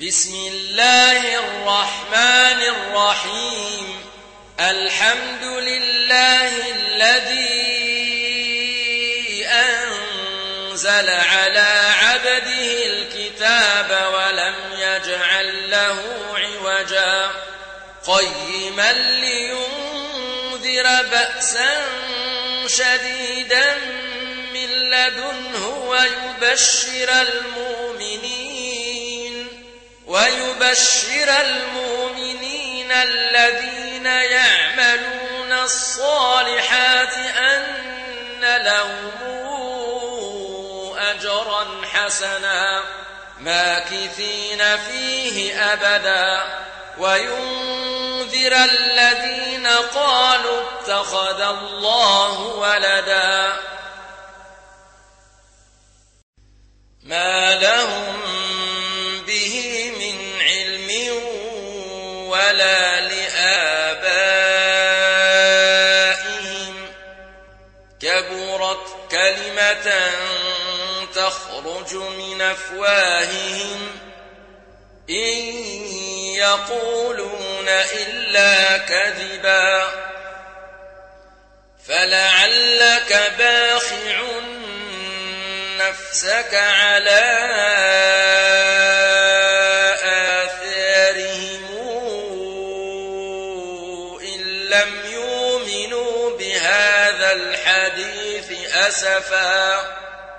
بسم الله الرحمن الرحيم. الحمد لله الذي أنزل على عبده الكتاب ولم يجعل له عوجا قيما لينذر بأسا شديدا من لدنه ويبشر المؤمنين الذين يعملون الصالحات أن لهم أجرا حسنا ماكثين فيه أبدا وينذر الذين قالوا اتخذ الله ولدا ما لهم به من علم ولا لآبائهم كبرت كلمة تخرج من أفواههم إن يقولون إلا كذبا فلعلك باخع نفسك على آثارهم إن لم يؤمنوا بهذا الحديث أسفا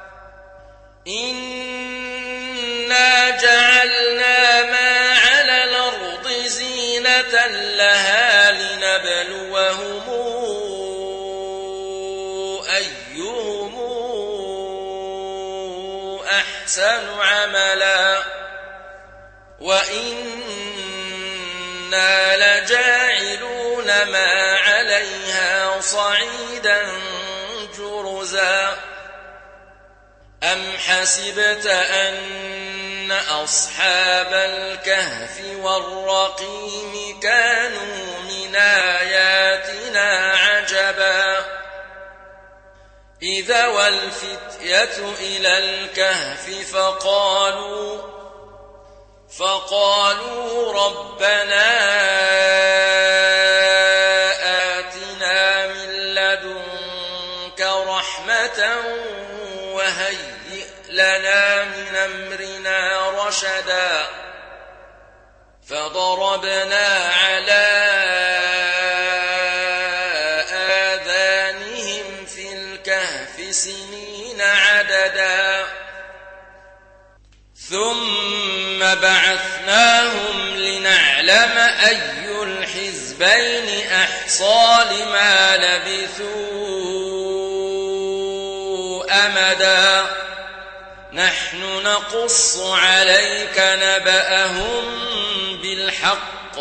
إنا جعلنا ما على الأرض زينة لها لنبلوهم أيهم أحسن عملا وإنا لجاعلون ما عليها صعيدا جرزا أم حسبت أن أصحاب الكهف والرقيم كانوا من آياتنا عجبا إذا والفتية إلى الكهف فقالوا ربنا آتنا من لدنك رحمة وهيئ لنا من أمرنا رشدا فضربنا على آذانهم في الكهف سنين عددا ثم بعثناهم لنعلم أي الحزبين أحصى لما لبثوا أمدا نحن نقص عليك نبأهم بالحق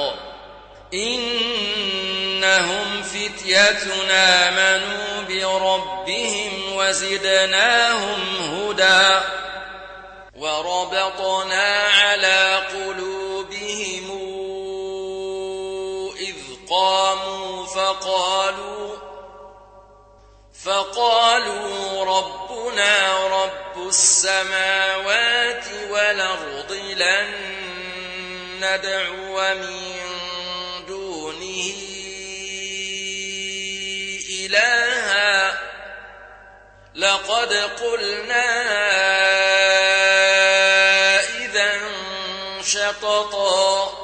إنهم فتية آمنوا بربهم وزدناهم هدى وربطنا على قلوبهم إذ قاموا فقالوا ربنا رب السماوات والأرض لن ندعو من دونه إلها لقد قلنا إذا شططا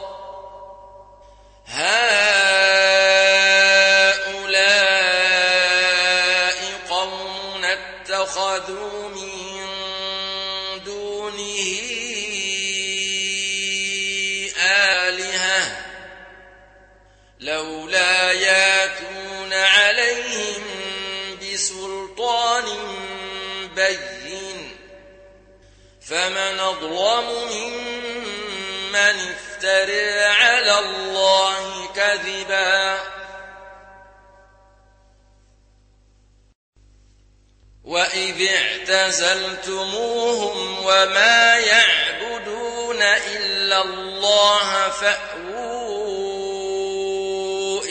هؤلاء قوم اتخذوا من دونه آلهة لولا ياتون عليهم بسلطان بين فمن أظلم ممن افترى على الله كذبا وإذ اعتزلتموهم وما يعبدون إلا الله فأووا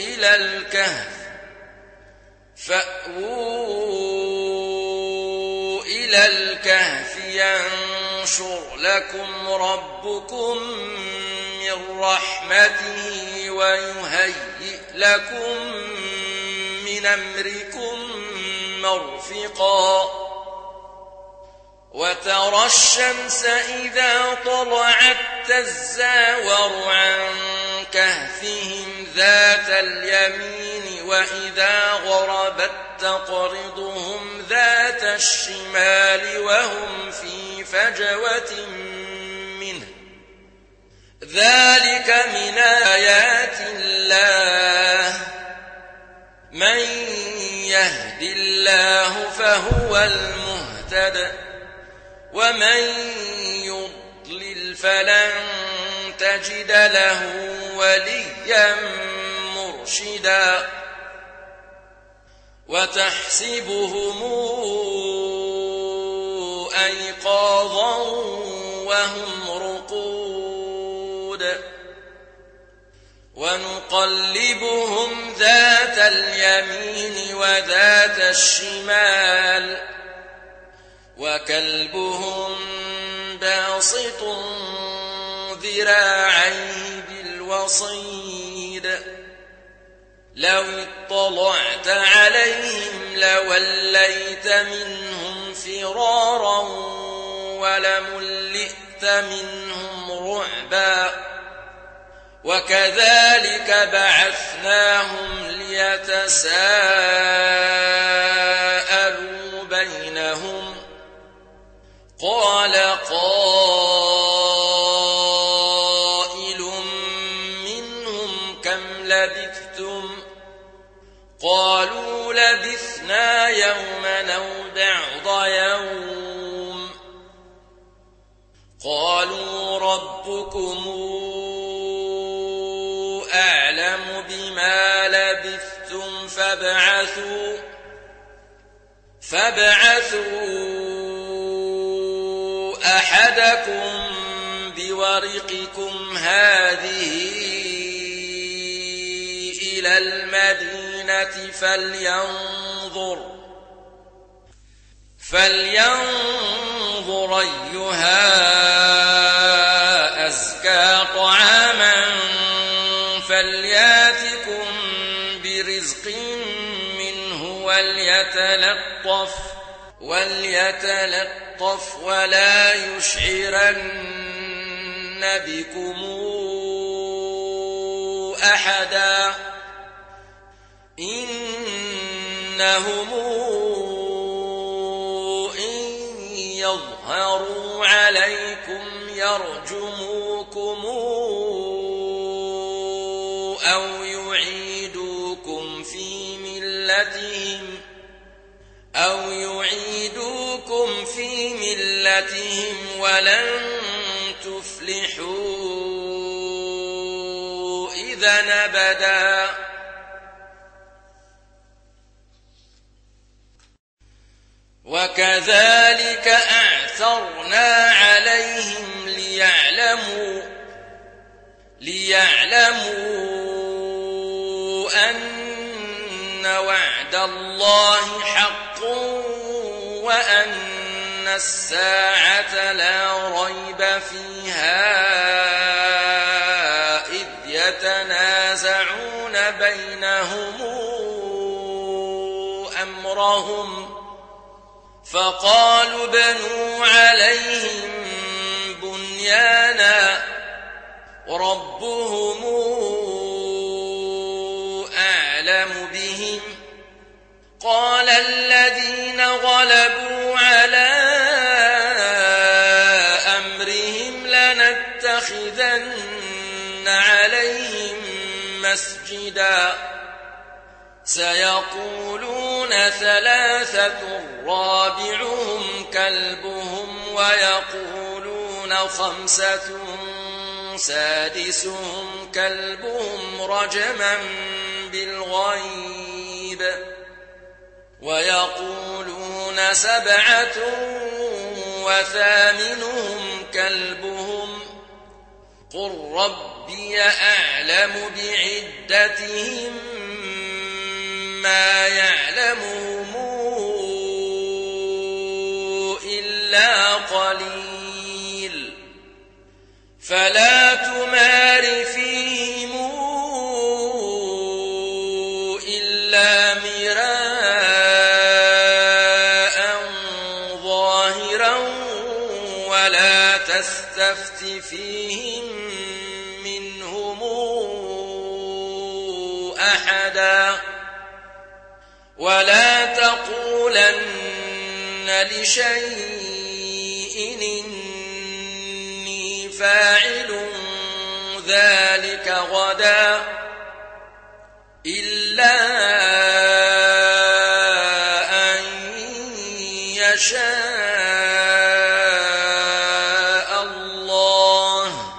إلى الكهف ينشر لكم ربكم من رحمته ويهيئ لكم من أمركم مرفقا وترى الشمس إذا طلعت تزاور عن كهفهم ذات اليمين وإذا غربت تقرضهم ذات الشمال وهم في فجوة منه ذلك من آيات الله من يهد الله فهو المهتد ومن يضلل فلن تجد له وليا مرشدا وتحسبهم أيقاظا وهم رقود ونقلبهم ذات اليمين وذات الشمال وكلبهم باسط ذراعيه بالوصيد لو اطلعت عليهم لوليت منهم فرارا ولملئت منهم رعبا وكذلك بعثناهم ليتساءلوا بينهم قال قائل منهم كم لبثتم قالوا لبثنا يوما أو بعض يوم قالوا ربكم أعلم بما لبثتم فابعثوا أحدكم بورقكم هذه إلى المدينة فلينظر أيها أزكى طعاما فلياتكم برزق منه وليتلطف ولا يشعرن بكم أحدا إنهم إن يظهروا عليكم يرجموكم أو يعيدوكم في ملتهم ولن تفلحوا إذا أبدا وكذلك أعثرنا عليهم ليعلموا أن وعد الله حق وأن الساعة لا ريب فيها إذ يتنازعون بينهم أمرهم فقالوا بنوا عليهم بنيانا ربهم أعلم بهم قال الذين غلبوا على أمرهم لنتخذن عليهم مسجدا سيقولون ثلاثة رابعهم كلبهم ويقولون خمسة سادسهم كلبهم رجما بالغيب ويقولون سبعة وثامنهم كلبهم قل ربي أعلم بعدتهم ما يعلمهم إلا قليل فلا تمار فيهم إلا مراء ظاهرا ولا تستفت فيهم منهم أحدا ولا تقولن لشيء إني فاعل ذلك غدا إلا أن يشاء الله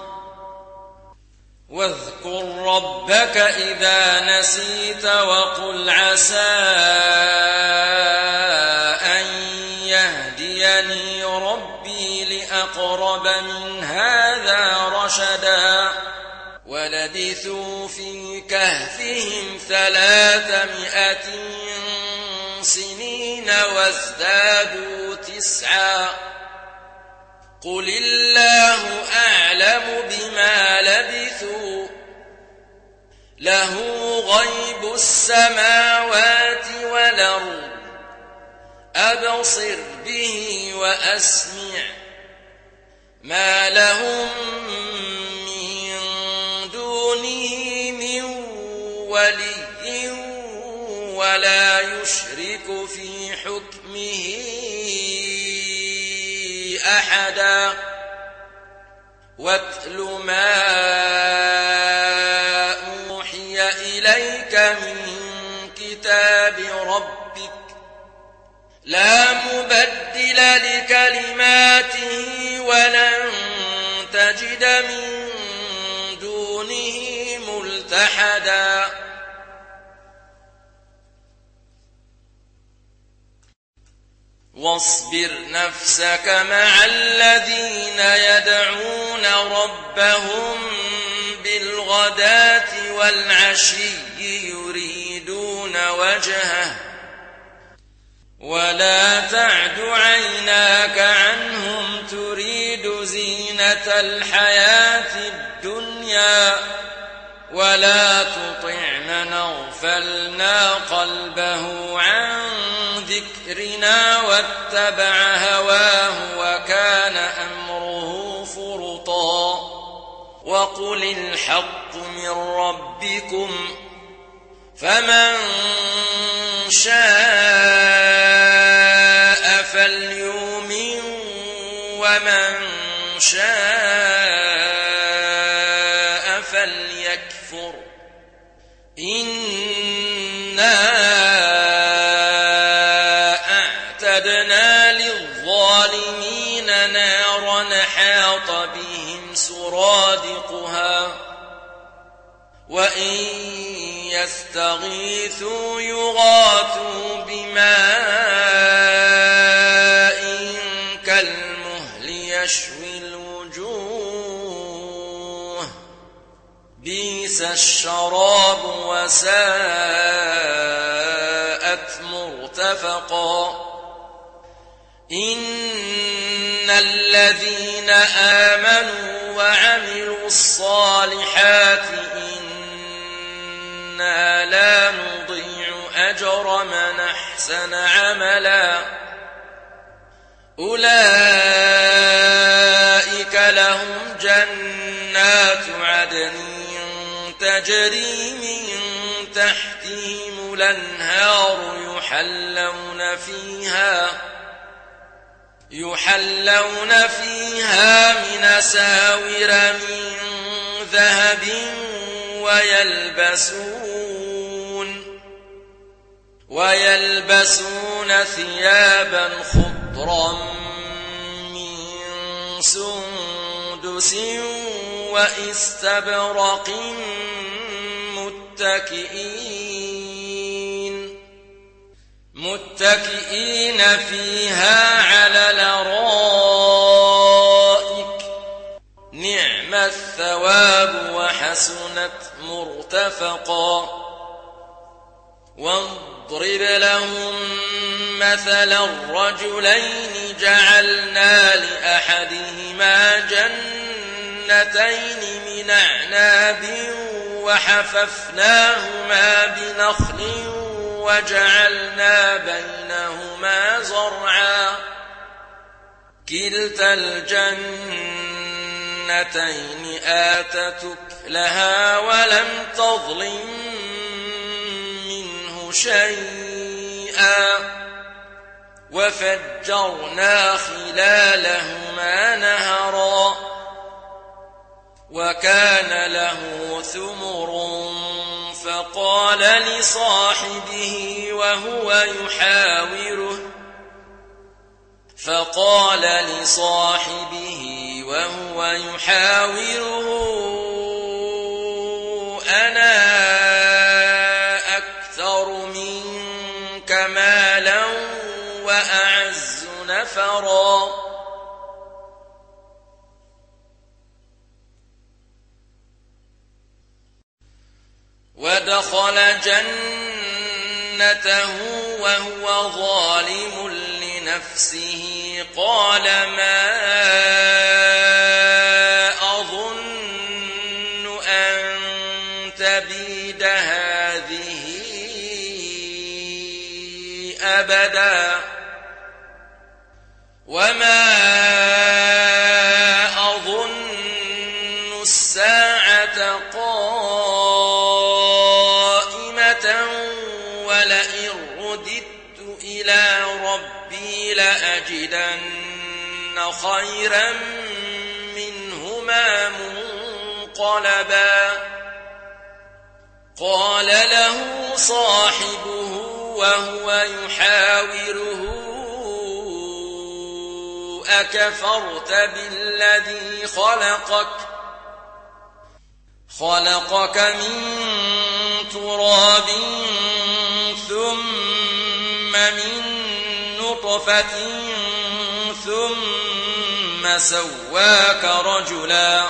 واذكر ربك إذا نسيت وقل عسى أن يهديني ربي لأقرب من هذا رشدا ولبثوا في كهفهم 300 سنين وازدادوا 9 قل الله أعلم بما لبثوا له غيب السماوات والأرض أبصر به وأسمع ما لهم من دونه من ولي ولا يشرك في حكمه أحدا واتل ما أوحي إليك من كتاب ربك لا مبدل لكلماته ولن تجد من دونه ملتحدا واصبر نفسك مع الذين يدعون ربهم بالغداة والعشي يريدون وجهه ولا تعد عيناك عنهم تريد زينة الحياة الدنيا ولا تطع من أغفلنا قلبه عن ذكرنا واتبع هواه وكان أمره فرطا وقل الحق من ربكم فمن شاء فليؤمن ومن شاء فليكفر إنا أعتدنا للظالمين نارا حاط بهم سرادقها وإن يستغيثوا يغاثوا بماء كالمهل يشوي الوجوه بئس الشراب وساءت مرتفقا إن الذين آمنوا وعملوا الصالحات إنا لا نضيع أجر من أحسن عملا أولئك لهم جنات عدن تجري من تحتهم الأنهار يحلون فيها من أساور من ذهب ويلبسون ثيابا خضرا من سندس وإستبرق متكئين فيها على الأرائك نعم الثواب وحسنت مرتفقا واضرب لهم مثلا الرجلين جعلنا لأحدهما جنتين جنتين من أعناب وحففناهما بنخل وجعلنا بينهما زرعا كلتا الجنتين آتت أكلها ولم تظلم منه شيئا وفجرنا خلالهما نهرا وكان له ثمر فقال لصاحبه وهو يحاوره أنا أكثر منك مالا وأعز نفرا ودخل جنته وهو ظالم لنفسه قال ما أظن أن تبيد هذه أبدا وما أظن الساعة ولئن رددت إلى ربي لأجدن خيرا منهما منقلبا قال له صاحبه وهو يحاوره أكفرت بالذي خلقك من تراب ثم من نطفة ثم سواك رجلا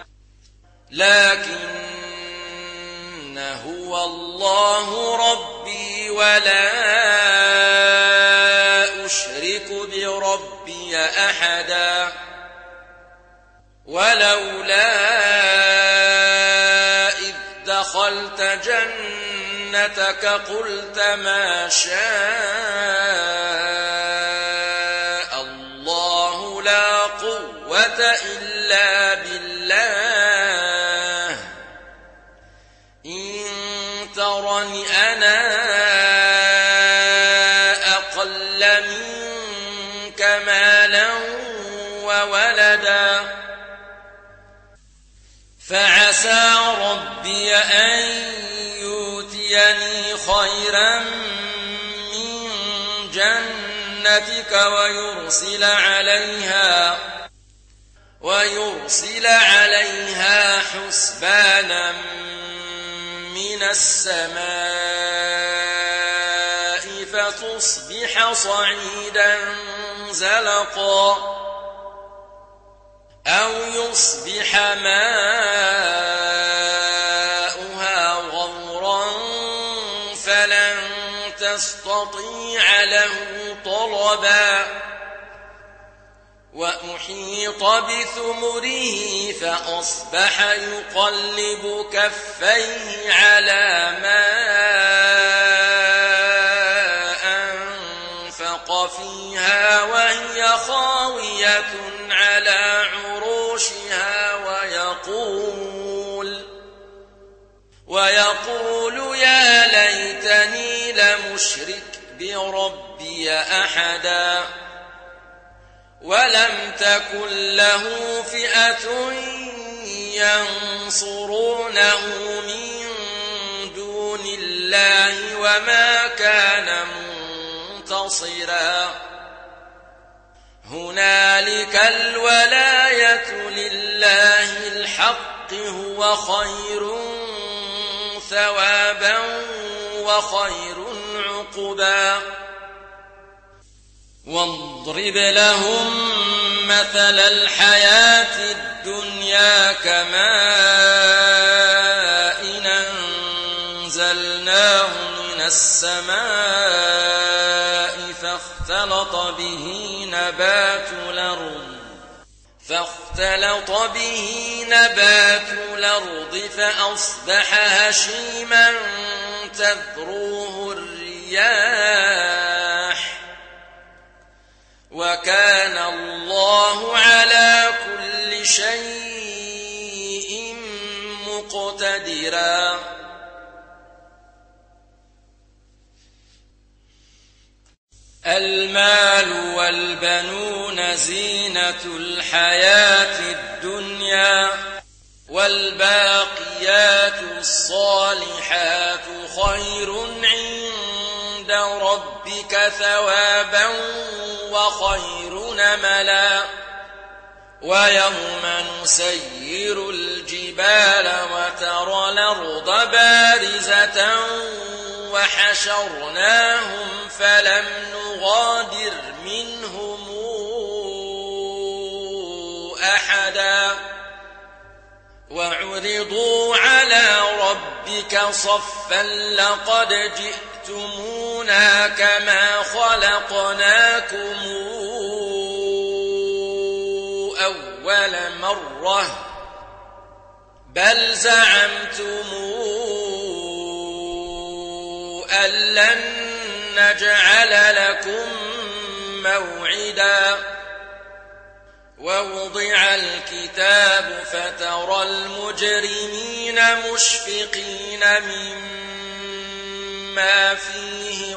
لكن هو الله ربي ولا أشرك بربي أحدا ولولا دخلت جنتك قلت ما شاء الله لا قوة إلا بالله إن ترني أنا أقل منك مالا وولدا فعسى ربي أن يؤتيني خيرا من جنتك ويرسل عليها حسبانا من السماء فتصبح صعيدا زلقا أو يصبح ماؤها غورا فلن تستطيع له طلبا وأحيط بثمره فأصبح يقلب كفيه على ما أنفق فيها وهي خاوية على عروشها ويقول يا ليتني لمشرك بربي أحدا ولم تكن له فئة ينصرونه من دون الله وما كان منتصرا هنالك الولاية لله الحق هو خير ثوابا وخير عقبا واضرب لهم مثل الحياة الدنيا كماء أنزلناه من السماء فاختلط فاختلط به نبات الأرض فأصبح هشيما تذروه الرياح وكان الله على كل شيء مقتدرا المال والبنون زينة الحياة الدنيا والباقيات الصالحات خير عند ربك ثوابا وخير نملا ويوم نسير الجبال وترى الأرض بارزة وحشرناهم فلم نغادر منهم أحدا وعرضوا على ربك صفا لقد جئتمونا كما خلقناكم أول مرة بل زعمتم أن لن نجعل لكم موعدا ووضع الكتاب فترى المجرمين مشفقين مما فيه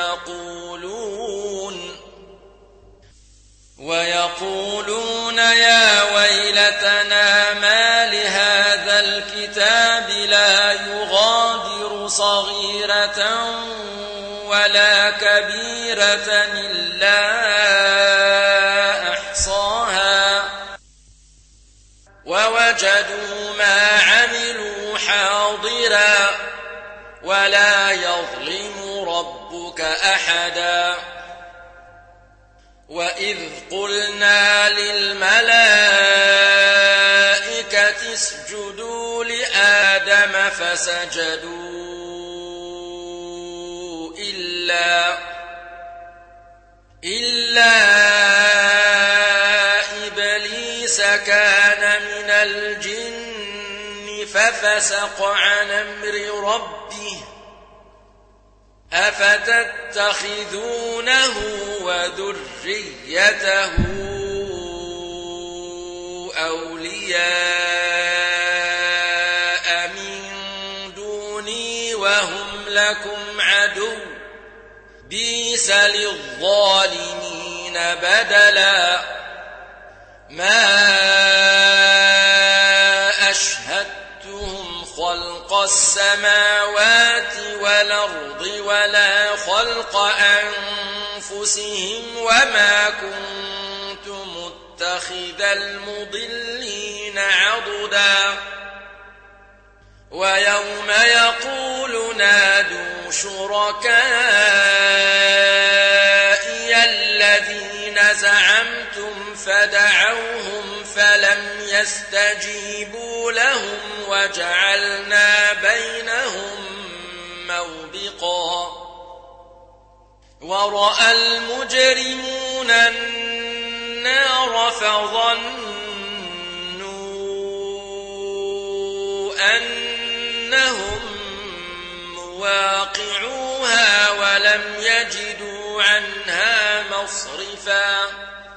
ويقولون يا ويلتنا ما لهذا الكتاب لا يغادر صغيرة ولا كبيرة إلا أحصاها ووجدوا ما عملوا حاضرا ولا يظلم ربك أحدا وإذ قلنا للملائكة اسجدوا لآدم فسجدوا إلا إبليس كان من الجن ففسق عن أمر ربه أفتتخذونه وذريته أولياء من دوني وهم لكم عدو بئس للظالمين بدلا ما أشهدتهم خلق السماوات والأرض ولا خلق أنفسهم وما كنت متخذ المضلين عضدا ويوم يقول نادوا شركائي الذين زعمتم فدعوهم فلم يستجيبوا لهم وجعلنا بينهم موبقا ورأى المجرمون النار فظنوا أنهم مواقعوها ولم يجدوا عنها مصرفا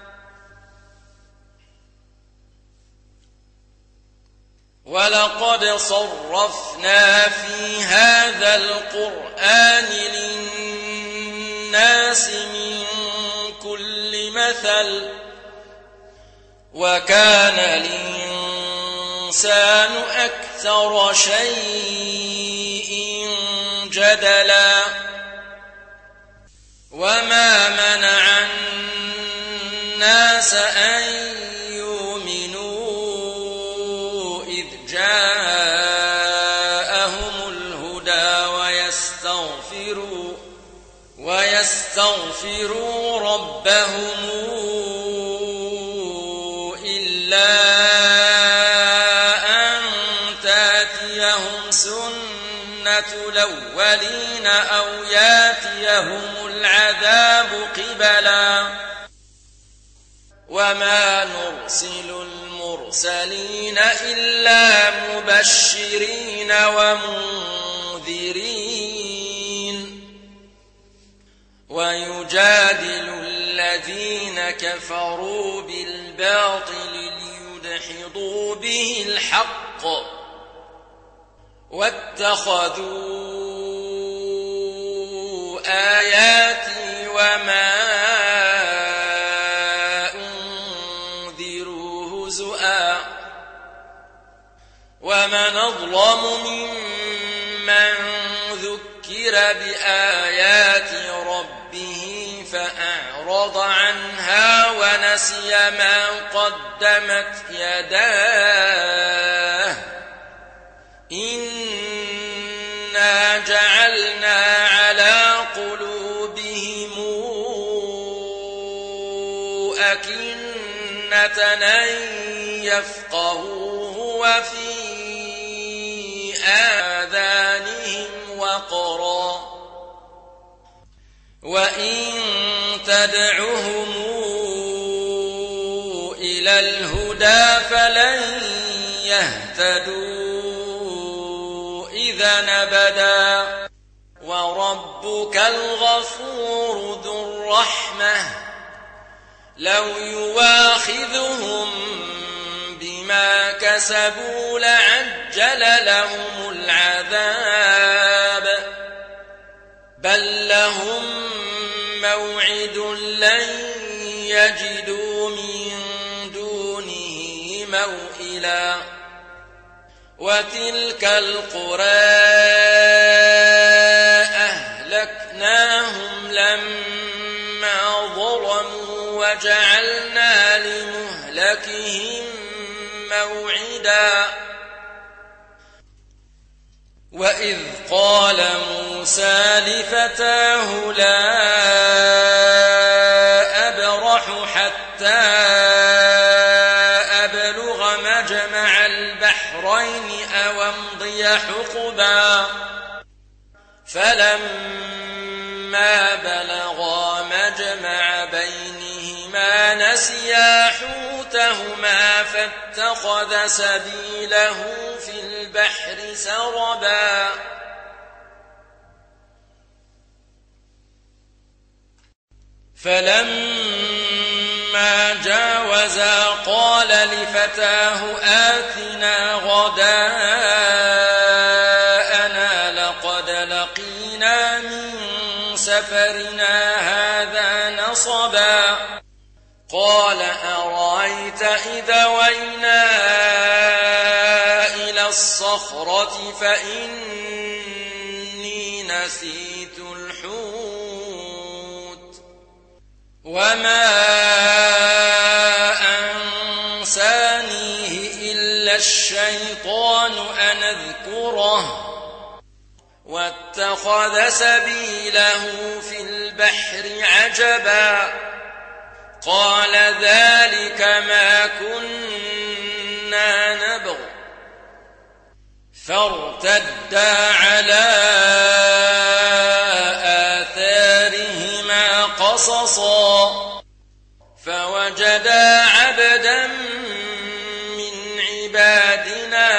ولقد صرفنا في هذا القرآن للناس من كل مثل وكان الإنسان أكثر شيء جدلا وما منع الناس أن يؤمنوا إذ جاءهم الهدى ويستغفروا ربهم إلا أن تأتيهم سنة الأولين أو يأتيهم العذاب قبلا وما نرسل المرسلين المرسلين إلا مبشرين ومنذرين ويجادل الذين كفروا بالباطل ليدحضوا به الحق واتخذوا آياتي وما أنذروا هزؤا ومن أظلم ممن ذكر بآيات ربه فأعرض عنها ونسي ما قدمت يداه إنا جعلنا على قلوبهم أكنة أن يفقهوه وفي آذانهم وقرا وإن تدعهم إلى الهدى فلن يهتدوا إذا أبدا وربك الغفور ذو الرحمة لو يواخذهم بما كسبوا لعجل لهم العذاب بل لهم موعد لن يجدوا من دونه موئلا وتلك القرى أهلكناهم لما ظلموا وجعلنا لمهلكهم موعدا وإذ قال موسى لفتاه لا أبرح حتى أبلغ مجمع البحرين أو أمضي حقبا فلما بلغا مجمع بينهما نسيا حوتهما فاتخذ سبيله في البحر سربا فلما جاوزا قال لفتاه آتنا غداءنا لقد لقينا من سفرنا هذا نصبا قال أرأيت إذا وينا إلى الصخرة فإني نسيت الحوت وما أنسانيه إلا الشيطان أن أذكره واتخذ سبيله في البحر عجبا قال ذلك ما كنا نبغ فارتدا على آثارهما قصصا فوجدا عبدا من عبادنا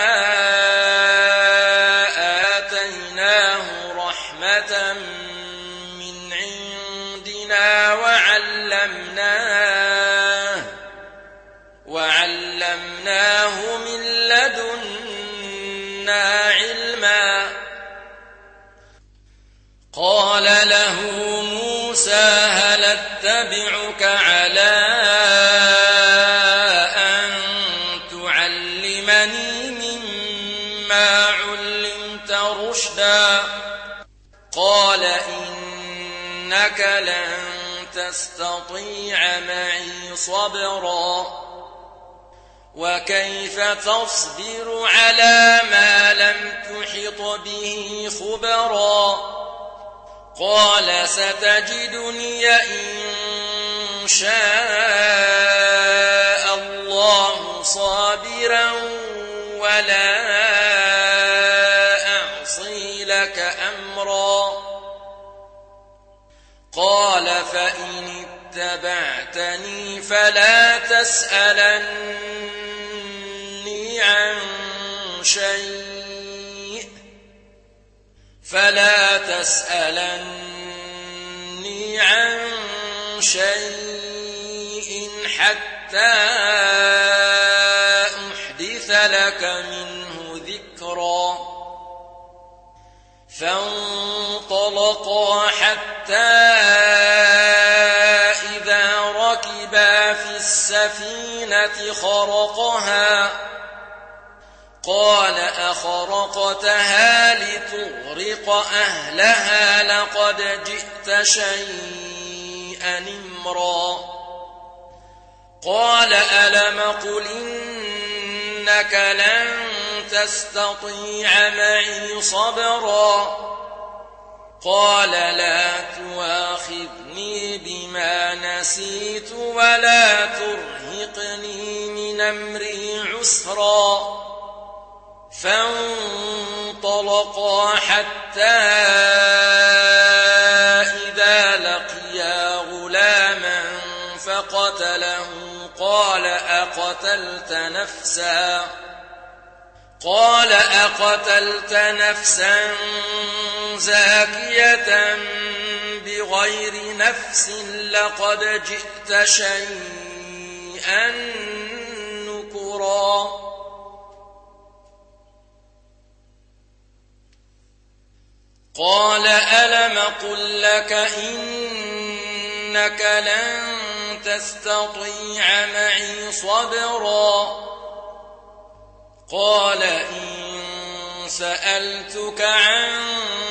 آتيناه رحمة من عندنا وعلمناه من لدنا علما قال له موسى هل اتبعك على أن تعلمني مما علمت رشدا قال إنك لن تستطيع معي صبرا وكيف تصبر على ما لم تحط به خبرا قال ستجدني إن شاء الله صابرا ولا أعصي لك أمرا قال فإن اتبعتني فلا تسألن عن شيء فلا تسألني عن شيء حتى أحدث لك منه ذكرا فانطلقا حتى إذا ركبا في السفينة خرقها قال أخرقتها لتغرق أهلها لقد جئت شيئا إمرا قال ألم قل إنك لن تستطيع معي صبرا قال لا تواخذني بما نسيت ولا ترهقني من أمري عسرا فانطلقا حتى إذا لقيا غلاما فقتله قال أقتلت نفسا زاكية بغير نفس لقد جئت شيئا نكرا قال ألم قل لك إنك لن تستطيع معي صبرا قال إن سألتك عن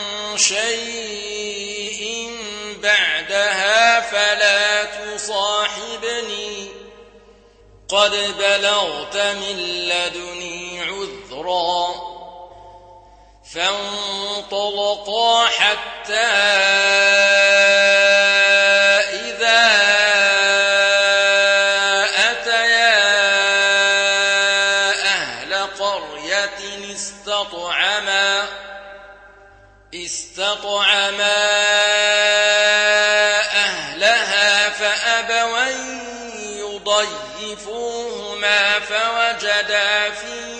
شيء بعدها فلا تصاحبني قد بلغت من لدني عذرا فانطلقا حتى إذا أتيا أهل قرية استطعما أهلها فأبوا أن يضيفوهما فوجدا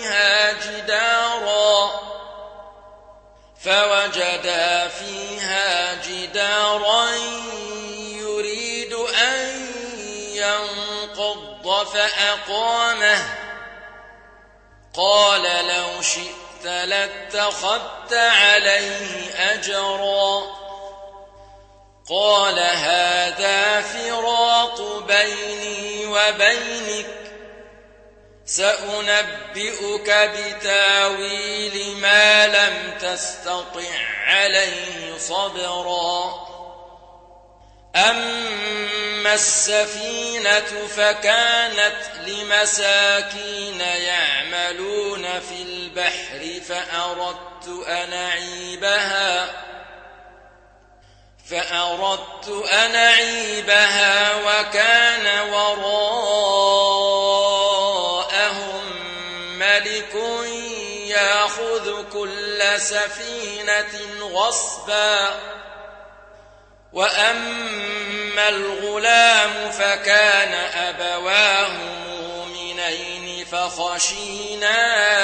فيها جدارا يريد أن ينقض فأقامه قال لو شئت لاتخذت عليه أجرا قال هذا فراق بيني وبينك سأنبئك بتاويل ما لم تستطع عليه صبرا أما السفينة فكانت لمساكين يعملون في البحر فأردت أن أعيبها وكان وراءهم ملك يأخذ كل سفينة غصبا وأما الغلام فكان أبواه مؤمنين فخشينا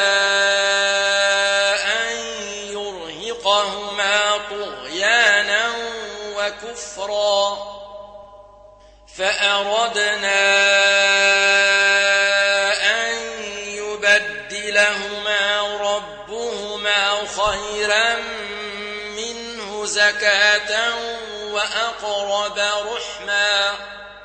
أن يرهقهما طغيانا وكفرا فأردنا أن يبدلهما ربهما خيرا منه زكاة وأقرب رحما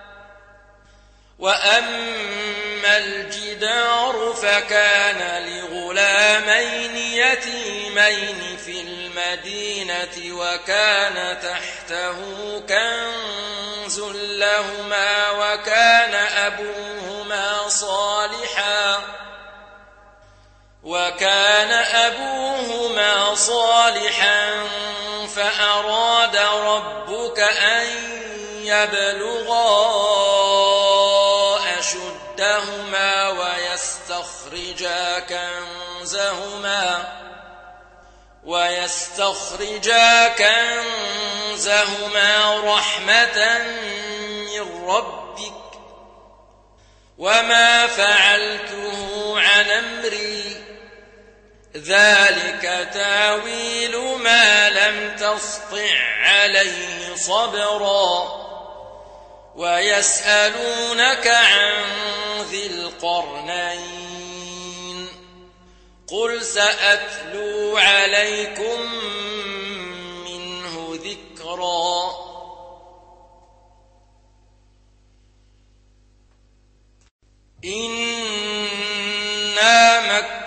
وأما الجدار فكان لغلامين يتيمين في المدينة وكان تحته كنز لهما وكان أبوهما صالحا فأراد ربك أن يبلغا أشدهما ويستخرجا كنزهما رحمة من ربك وما فعلته عن أمري ذلك تاويل ما لم تسطع عليه صبرا ويسألونك عن ذي القرنين قل سأتلو عليكم منه ذكرا إنا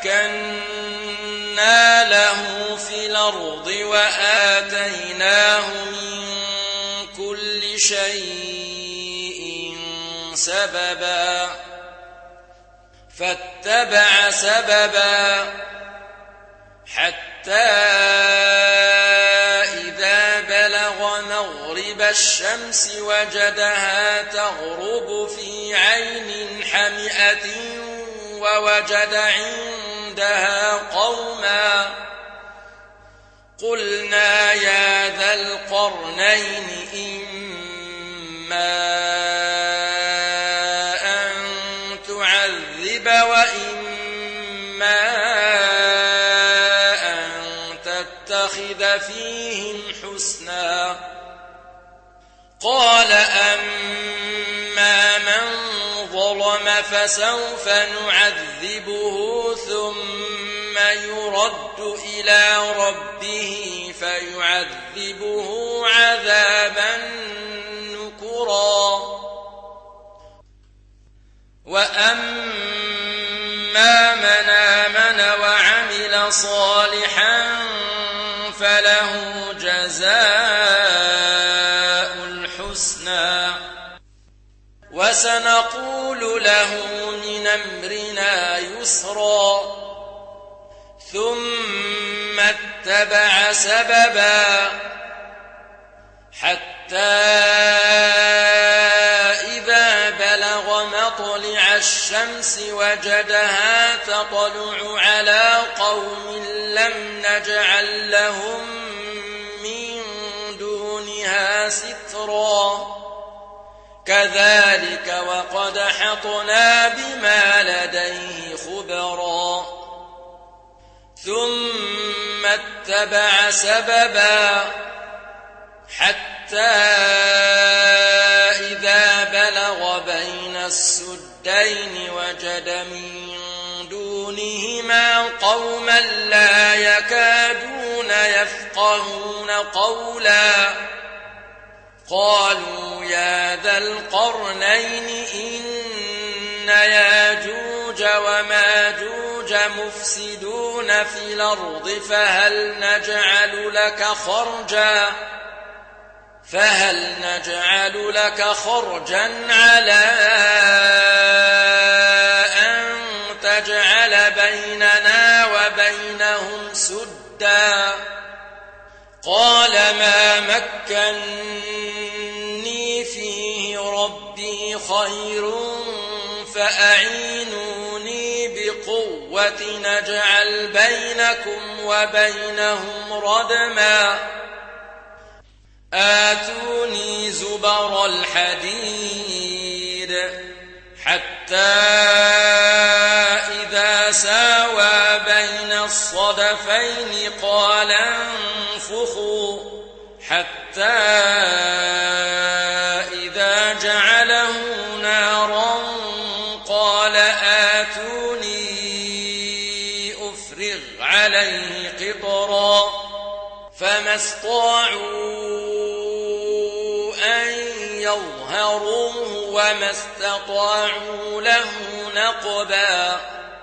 مكنا له في الأرض وآتيناه من كل شيء سببا فاتبع سببا حتى إذا بلغ مغرب الشمس وجدها تغرب في عين حمئة ووجد عندها قوما قلنا يا ذا القرنين إما أن تعذب وإما أن تتخذ فيهم حسنا قال أما من ظلم فسوف نعذبه ثم يرد إلى ربه فيعذبه عذابا نكرا وأما من آمن وعمل صالحا فله جزاء الحسنى وسنقول له من أمرنا يسرا ثم اتبع سببا حتى إذا بلغ مطلع الشمس وجدها تطلع على قوم لم نجعل لهم من دونها سترا كذلك وقد حطنا بما لديه خبرا ثم اتبع سببا حتى إذا بلغ بين السدين وجد من دونهما قوما لا يكادون يفقهون قولا قالوا يا ذا القرنين إن ياجوج وماجوج مفسدون في الأرض فهل نجعل لك خرجا على أن تجعل بيننا وبينهم سدا قال ما مكني فيه ربي خير فأعينوني بقوة نجعل بينكم وبينهم ردما آتوني زبر الحديد حتى إذا ساوى بين الصدفين قال انفخوا حتى إذا جعله نارا قال آتوني أفرغ عليه قطرا فما استطاعوا أن يظهروه وما استطاعوا له نقبا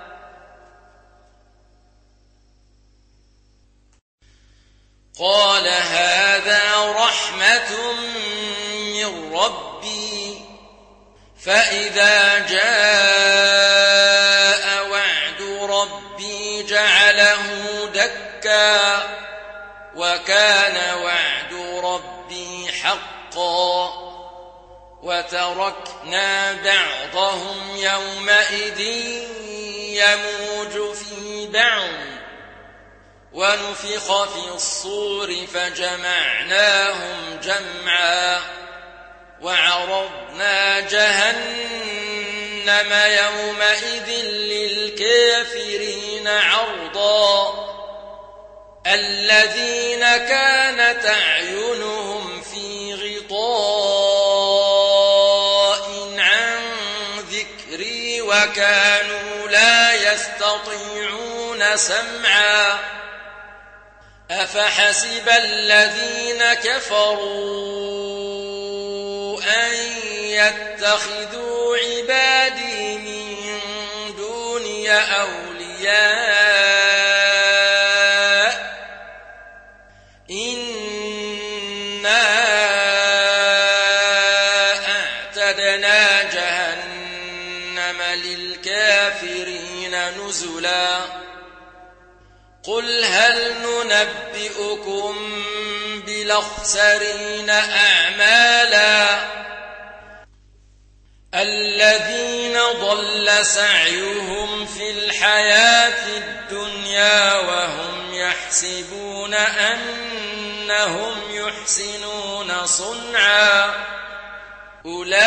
قال هذا رحمة من ربي فإذا جاء وعد ربي جعله دكا وكان وعد ربي حقا وتركنا بعضهم يومئذ يموج في بعض ونفخ في الصور فجمعناهم جمعا وعرضنا جهنم يومئذ للكافرين عرضا الذين كانت أعينهم في غطاء عن ذكري وكانوا لا يستطيعون سمعا أفحسب الذين كفروا أن يتخذوا عبادي من دوني أولياء إنا أعتدنا جهنم للكافرين نزلا قل هل ننبئكم بالأخسرين أعمالا الذين ضل سعيهم في الحياة الدنيا وهم يحسبون أنهم يحسنون صنعا أولئك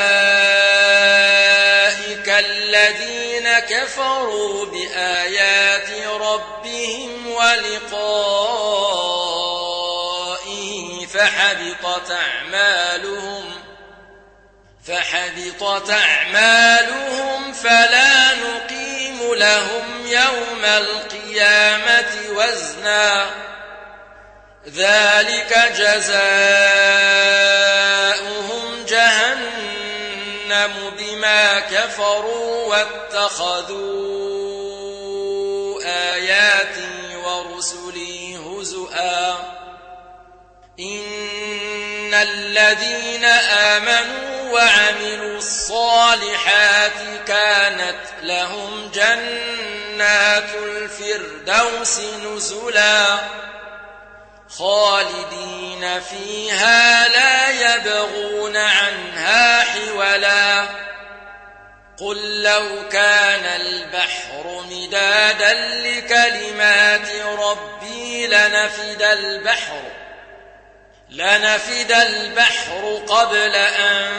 الذين كفروا بآيات ربهم ولقائه فحبطت أعمالهم فلا نقيم لهم يوم القيامة وزنا ذلك جزاؤهم جهنم بما كفروا واتخذوا آياتي ورسلي هزؤا إن الذين آمنوا وعملوا الصالحات كانت لهم جنات الفردوس نزلا خالدين فيها لا يبغون عنها حولا قل لو كان البحر مدادا لكلمات ربي لنفد البحر قبل أن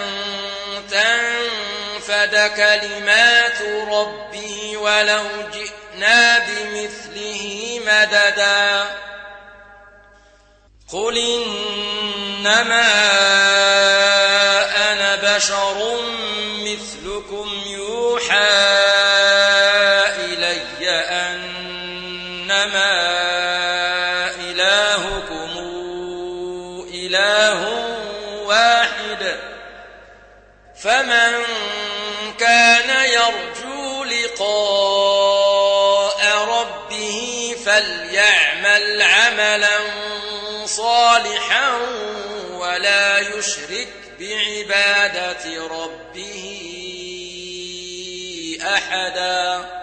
تنفد كلمات ربي ولو جئنا بمثله مددا قل إنما أنا بشر مثلكم يوحى إلي أنما إلهكم إله واحد فمن كان يرجو لقاء ربه فليعمل عملا صالحا ولا يشرك بعبادة ربه أحدا